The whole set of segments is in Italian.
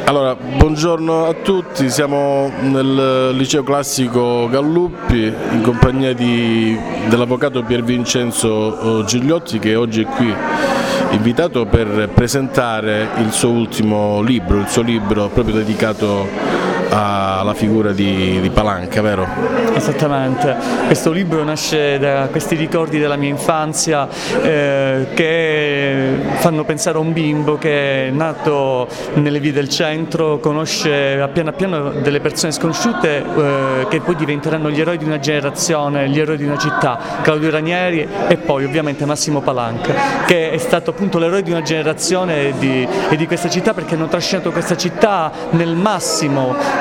Allora, buongiorno a tutti, siamo nel liceo classico Galluppi in compagnia dell'avvocato Pier Vincenzo Gigliotti, che oggi è qui invitato per presentare il suo ultimo libro, il suo libro proprio dedicato alla figura di Palanca, vero? Esattamente, questo libro nasce da questi ricordi della mia infanzia che fanno pensare a un bimbo che è nato nelle vie del centro, conosce a piano delle persone sconosciute che poi diventeranno gli eroi di una generazione, gli eroi di una città, Claudio Ranieri e poi ovviamente Massimo Palanca, che è stato appunto l'eroe di una generazione e di questa città, perché hanno trascinato questa città nel massimo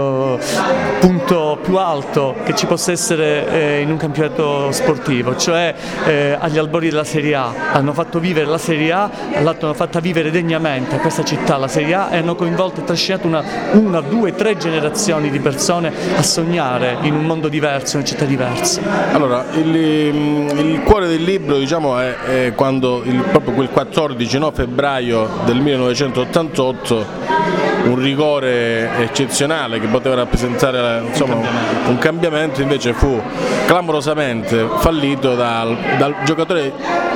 punto più alto che ci possa essere in un campionato sportivo, cioè agli albori della Serie A. Hanno fatto vivere la Serie A, l'hanno fatta vivere degnamente questa città, la Serie A, e hanno coinvolto e trascinato una, due, tre generazioni di persone a sognare in un mondo diverso, in una città diversa. Allora, il cuore del libro, diciamo, è quando proprio quel 14 febbraio del 1988 un rigore eccezionale che poteva rappresentare un cambiamento invece fu clamorosamente fallito dal giocatore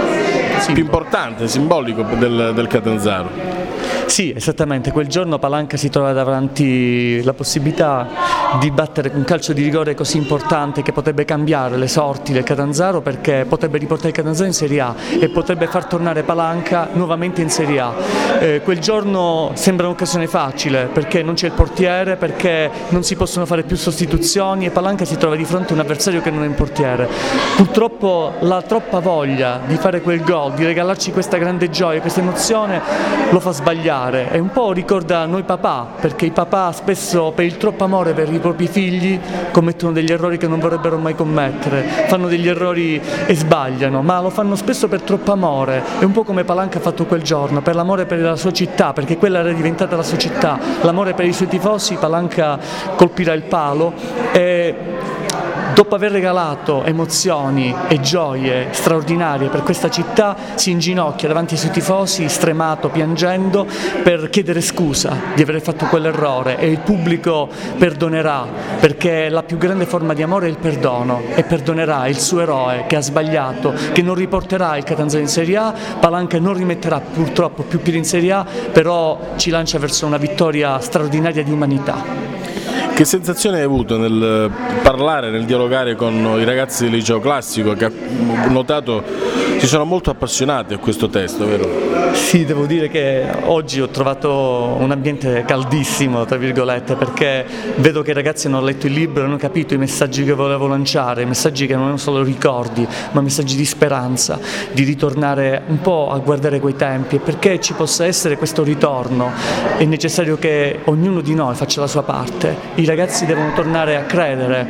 più importante, simbolico del Catanzaro. Sì, esattamente, quel giorno Palanca si trova davanti la possibilità di battere un calcio di rigore così importante che potrebbe cambiare le sorti del Catanzaro, perché potrebbe riportare il Catanzaro in Serie A e potrebbe far tornare Palanca nuovamente in Serie A. Quel giorno sembra un'occasione facile perché non c'è il portiere, perché non si possono fare più sostituzioni e Palanca si trova di fronte a un avversario che non è un portiere. Purtroppo la troppa voglia di fare quel gol, di regalarci questa grande gioia, questa emozione, lo fa sbagliare. E un po' ricorda noi papà, perché i papà spesso per il troppo amore per i propri figli commettono degli errori che non vorrebbero mai commettere, fanno degli errori e sbagliano, ma lo fanno spesso per troppo amore. È un po' come Palanca ha fatto quel giorno, per l'amore per la sua città, perché quella era diventata la sua città, l'amore per i suoi tifosi. Palanca colpirà il palo e dopo aver regalato emozioni e gioie straordinarie per questa città, si inginocchia davanti ai suoi tifosi, stremato, piangendo, per chiedere scusa di aver fatto quell'errore, e il pubblico perdonerà, perché la più grande forma di amore è il perdono, e perdonerà il suo eroe che ha sbagliato, che non riporterà il Catanzaro in Serie A. Palanca non rimetterà purtroppo più piedi in Serie A, però ci lancia verso una vittoria straordinaria di umanità. Che sensazione hai avuto nel parlare, nel dialogare con i ragazzi del liceo classico, che ho notato si sono molto appassionati a questo testo, vero? Sì, devo dire che oggi ho trovato un ambiente caldissimo, tra virgolette, perché vedo che i ragazzi hanno letto il libro e hanno capito i messaggi che volevo lanciare, messaggi che non erano solo ricordi, ma messaggi di speranza, di ritornare un po' a guardare quei tempi, e perché ci possa essere questo ritorno è necessario che ognuno di noi faccia la sua parte. I ragazzi devono tornare a credere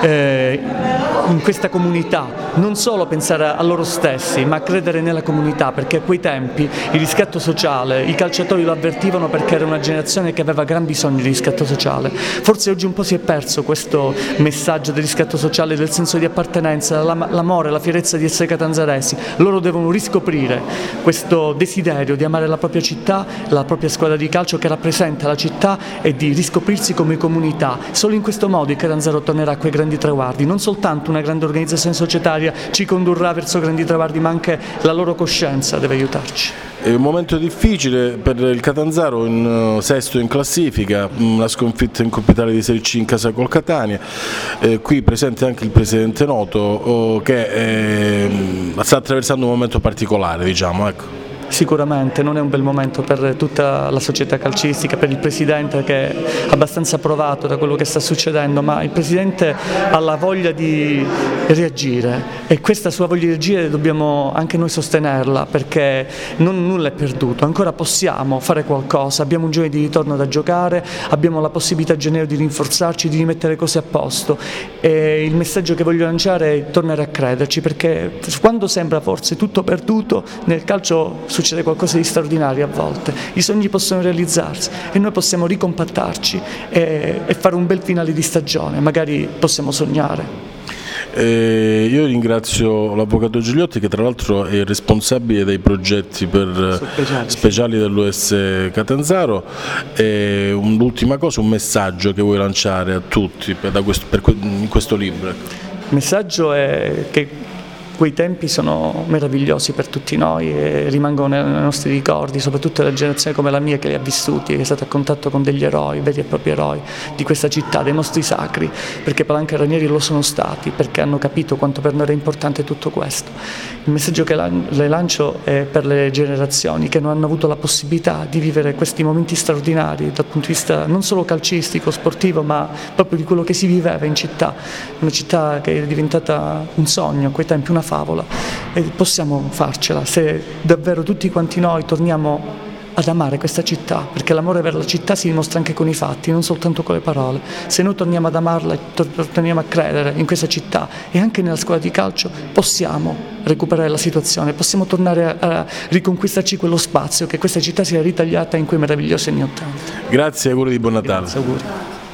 in questa comunità, non solo pensare a loro stessi, ma a credere nella comunità, perché a quei tempi il riscatto sociale, i calciatori lo avvertivano perché era una generazione che aveva gran bisogno di riscatto sociale. Forse oggi un po' si è perso questo messaggio del riscatto sociale, del senso di appartenenza, l'amore, la fierezza di essere catanzaresi. Loro devono riscoprire questo desiderio di amare la propria città, la propria squadra di calcio che rappresenta la città, e di riscoprirsi come comunità. Solo in questo modo il Catanzaro tornerà a quei grandi traguardi. Non soltanto una grande organizzazione societaria ci condurrà verso grandi traguardi, ma anche la loro coscienza deve aiutarci. È un momento difficile per il Catanzaro, in sesto in classifica, una sconfitta in Coppa Italia di Serie C in casa col Catania, qui presente anche il presidente Noto che sta attraversando un momento particolare, diciamo, ecco. Sicuramente non è un bel momento per tutta la società calcistica, per il Presidente che è abbastanza provato da quello che sta succedendo, ma il Presidente ha la voglia di reagire, e questa sua voglia di reagire dobbiamo anche noi sostenerla, perché nulla è perduto, ancora possiamo fare qualcosa, abbiamo un giorno di ritorno da giocare, abbiamo la possibilità a gennaio di rinforzarci, di rimettere cose a posto, e il messaggio che voglio lanciare è tornare a crederci, perché quando sembra forse tutto perduto, nel calcio succede qualcosa di straordinario a volte, i sogni possono realizzarsi e noi possiamo ricompattarci e fare un bel finale di stagione, magari possiamo sognare. Io ringrazio l'avvocato Gigliotti, che tra l'altro è responsabile dei progetti speciali dell'US Catanzaro. Un'ultima cosa, un messaggio che vuoi lanciare a tutti in questo libro? Il messaggio è che quei tempi sono meravigliosi per tutti noi e rimangono nei nostri ricordi, soprattutto la generazione come la mia che li ha vissuti, che è stata a contatto con degli eroi, veri e propri eroi di questa città, dei nostri sacri, perché Palanca e Ranieri lo sono stati, perché hanno capito quanto per noi era importante tutto questo. Il messaggio che le lancio è per le generazioni che non hanno avuto la possibilità di vivere questi momenti straordinari dal punto di vista non solo calcistico, sportivo, ma proprio di quello che si viveva in città, una città che è diventata un sogno, a quei tempi una favola, e possiamo farcela se davvero tutti quanti noi torniamo ad amare questa città, perché l'amore per la città si dimostra anche con i fatti, non soltanto con le parole. Se noi torniamo ad amarla e torniamo a credere in questa città e anche nella scuola di calcio, possiamo recuperare la situazione, possiamo tornare a riconquistarci quello spazio che questa città si è ritagliata in quei meravigliosi anni '80. Grazie e auguri di buon Natale. Grazie, auguri.